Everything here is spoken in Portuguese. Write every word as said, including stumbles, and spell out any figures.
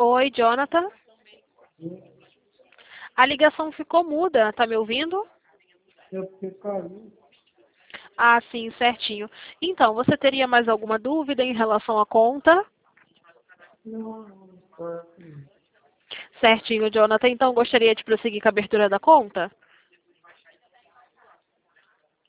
Oi, Jonathan. A ligação ficou muda, tá me ouvindo? Eu porque caiu. Ah, sim, certinho. Então, você teria mais alguma dúvida em relação à conta? Não, não, tá assim. Certinho, Jonathan. Então, gostaria de prosseguir com a abertura da conta?